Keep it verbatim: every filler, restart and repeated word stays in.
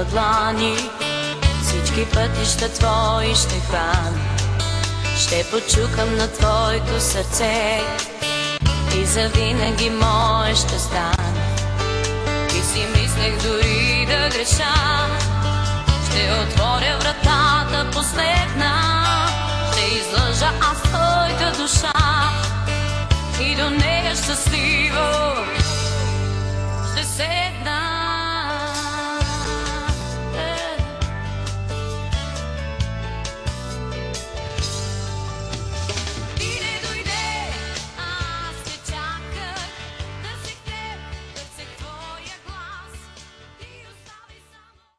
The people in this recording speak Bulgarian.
твоята длани, всички пътища твои ще хвана. Ще почукам на твоето сърце и завинаги мое ще стане. И си мислех дори да греша, ще отворя вратата последна, ще излъжа аз твоята душа и до нея щастливо ще седна.